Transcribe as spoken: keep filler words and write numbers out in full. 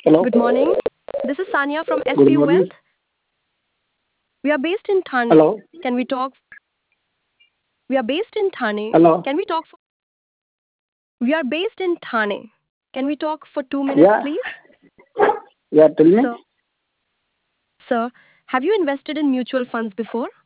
Hello. Good morning. This is Sanya from Good S P morning. Wealth. We are based in Thane. Hello. Can we talk? We are based in Thane. Hello. Can we talk? For, we are based in Thane. Can we talk for two minutes, Yeah. please? Yeah. Tell me. Sir, sir, have you invested in mutual funds before?